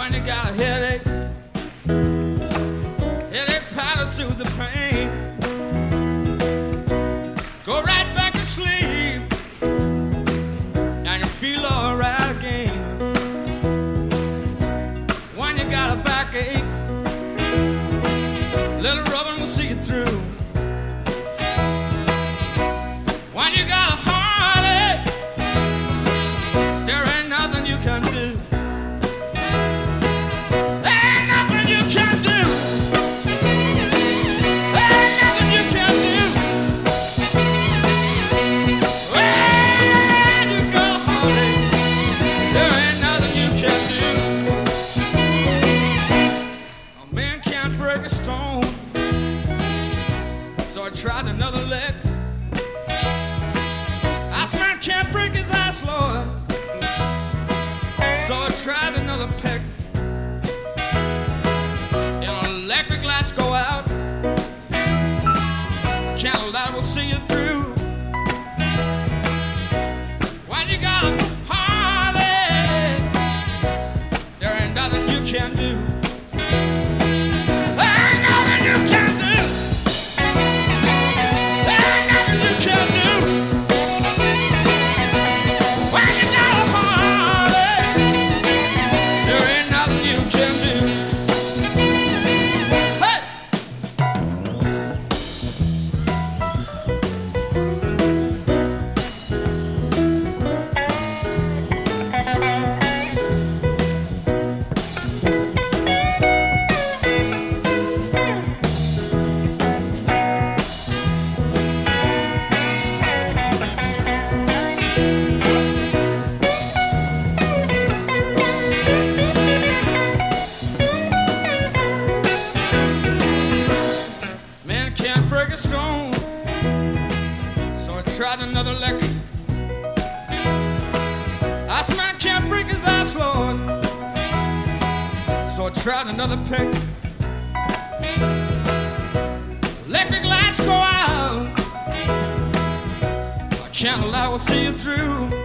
When you got a headache, headache powder soothe the pain. Go right back to sleep, and you feel alright again. When you got a backache, little rubbing will see you through. When you got a heartache, there ain't nothing you can do. Ain't nothing you can do. Ain't nothing you can do. When you got a heartache, there ain't nothing you can do. A man can't break a stone, so I tried another leg. This man can't break his ice, Lord, so I tried another peck. Electric lights go out, channel light will see you through. When you got a heartache, there ain't nothing you can do. There ain't nothing you can do. There ain't nothing you can do. When you got a heartache, there ain't nothing you can do. Hey! Man can't break a stone, so I tried another lick. This man can't break his ice, Lord, so I tried another pick. Electric lights go out, a channel I will see you through.